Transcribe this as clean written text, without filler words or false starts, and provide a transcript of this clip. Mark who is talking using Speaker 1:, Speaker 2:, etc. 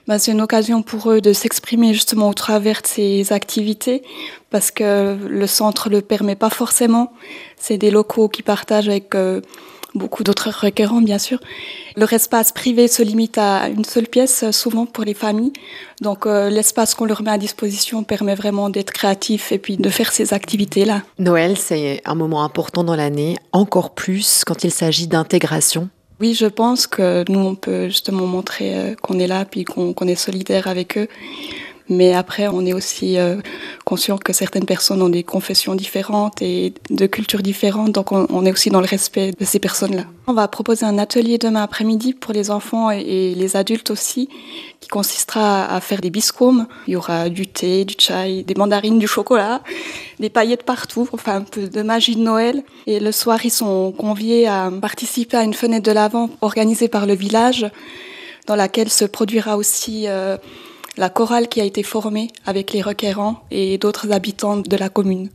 Speaker 1: C'est une occasion pour eux de s'exprimer justement au travers de ces activités parce que le centre ne le permet pas forcément. C'est des locaux qui partagent avec beaucoup d'autres requérants, bien sûr. Leur espace privé se limite à une seule pièce, souvent pour les familles. Donc l'espace qu'on leur met à disposition permet vraiment d'être créatif et puis de faire ces activités-là.
Speaker 2: Noël, c'est un moment important dans l'année, encore plus quand il s'agit d'intégration.
Speaker 1: Oui, je pense que nous, on peut justement montrer qu'on est là puis qu'on est solidaire avec eux. Mais après, on est aussi conscient que certaines personnes ont des confessions différentes et de cultures différentes, donc on est aussi dans le respect de ces personnes-là. On va proposer un atelier demain après-midi pour les enfants et les adultes aussi, qui consistera à faire des biscombes. Il y aura du thé, du chai, des mandarines, du chocolat, des paillettes partout, enfin un peu de magie de Noël. Et le soir, ils sont conviés à participer à une fenêtre de l'Avent organisée par le village, dans laquelle se produira aussi la chorale qui a été formée avec les requérants et d'autres habitants de la commune.